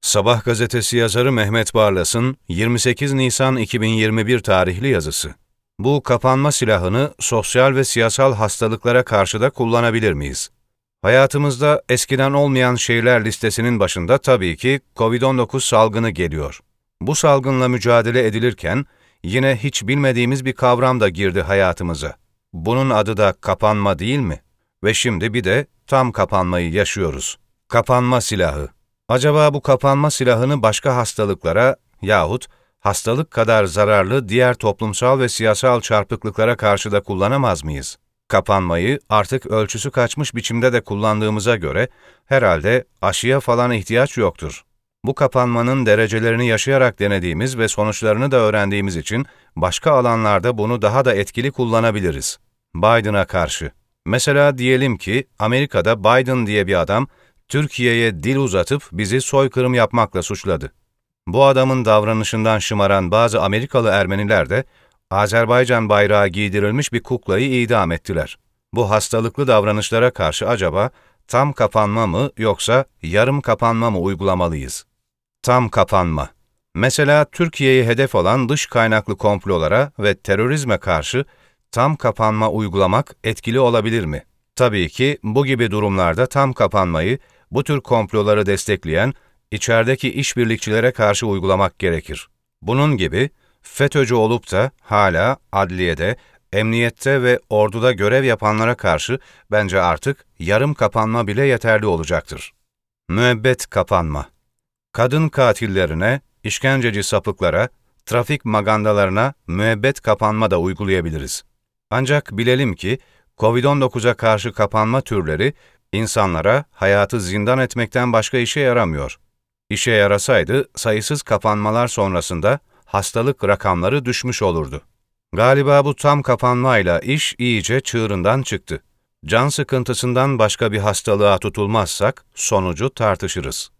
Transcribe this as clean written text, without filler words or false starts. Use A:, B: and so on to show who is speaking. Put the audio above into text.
A: Sabah gazetesi yazarı Mehmet Barlas'ın 28 Nisan 2021 tarihli yazısı. Bu kapanma silahını sosyal ve siyasal hastalıklara karşı da kullanabilir miyiz? Hayatımızda eskiden olmayan şeyler listesinin başında tabii ki COVID-19 salgını geliyor. Bu salgınla mücadele edilirken yine hiç bilmediğimiz bir kavram da girdi hayatımıza. Bunun adı da kapanma değil mi? Ve şimdi bir de tam kapanmayı yaşıyoruz. Kapanma silahı. Acaba bu kapanma silahını başka hastalıklara yahut hastalık kadar zararlı diğer toplumsal ve siyasal çarpıklıklara karşı da kullanamaz mıyız? Kapanmayı artık ölçüsü kaçmış biçimde de kullandığımıza göre herhalde aşıya falan ihtiyaç yoktur. Bu kapanmanın derecelerini yaşayarak denediğimiz ve sonuçlarını da öğrendiğimiz için başka alanlarda bunu daha da etkili kullanabiliriz. Biden'a karşı. Mesela diyelim ki Amerika'da Biden diye bir adam Türkiye'ye dil uzatıp bizi soykırım yapmakla suçladı. Bu adamın davranışından şımaran bazı Amerikalı Ermeniler de Azerbaycan bayrağı giydirilmiş bir kuklayı idam ettiler. Bu hastalıklı davranışlara karşı acaba tam kapanma mı yoksa yarım kapanma mı uygulamalıyız? Tam kapanma. Mesela Türkiye'yi hedef alan dış kaynaklı komplolara ve terörizme karşı tam kapanma uygulamak etkili olabilir mi? Tabii ki bu gibi durumlarda tam kapanmayı bu tür komploları destekleyen içerideki işbirlikçilere karşı uygulamak gerekir. Bunun gibi FETÖ'cü olup da hala adliyede, emniyette ve orduda görev yapanlara karşı bence artık yarım kapanma bile yeterli olacaktır. Müebbet kapanma. Kadın katillerine, işkenceci sapıklara, trafik magandalarına müebbet kapanma da uygulayabiliriz. Ancak bilelim ki COVID-19'a karşı kapanma türleri insanlara hayatı zindan etmekten başka işe yaramıyor. İşe yarasaydı sayısız kapanmalar sonrasında hastalık rakamları düşmüş olurdu. Galiba bu tam kapanmayla iş iyice çığırından çıktı. Can sıkıntısından başka bir hastalığa tutulmazsak sonucu tartışırız.